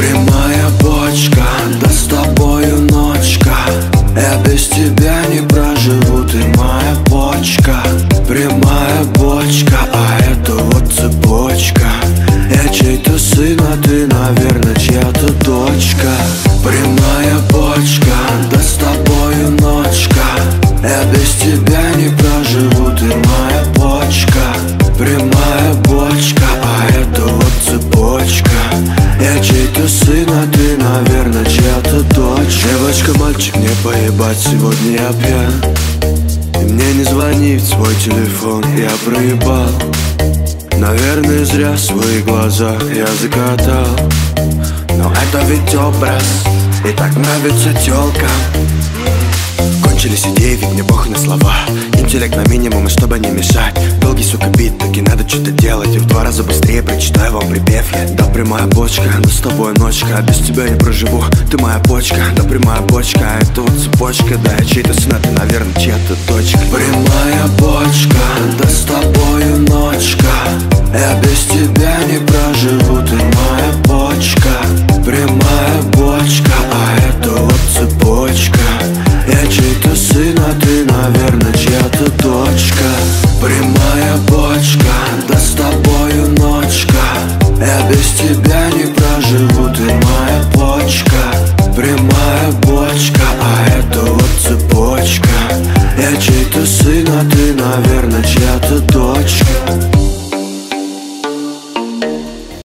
Прямая почка, да с тобою ночка. Я без тебя не проживу, ты моя почка. Прямая бочка, а это вот цепочка. Я чей-то сын, а ты, наверное, чья-то дочка. Прямая почка, да с тобою ночка. Я без тебя не проживу, ты моя почка. Прямая бочка, а это вот цепочка. Я чей-то сын, а ты, наверное, чья-то дочь. Девочка, мальчик, мне поебать, сегодня я пьян. И мне не звони в свой телефон, я проебал. Наверное, зря в своих глазах я закатал. Но это ведь образ, и так нравится тёлка. Кончились идеи, ведь мне похуй на слова. Интеллект на минимум, и чтобы не мешать. Долгий, сука, бит, таки надо что-то делать. И в 2 раза быстрее прочитаю вам припев я. Да, прямая бочка, да с тобой ночка. Без тебя не проживу, ты моя почка. Да, прямая бочка, а это вот цепочка. Да, я чей-то сын, а ты, наверное, чья-то дочка. Прямая бочка, да с тобою ночка. Я без тебя не проживу, ты моя почка. Прямая бочка, а это вот цепочка. Я чей-то сын, а ты, наверное, чья-то дочка. Прямая бочка, да с тобою ночка. Я без тебя не проживу, ты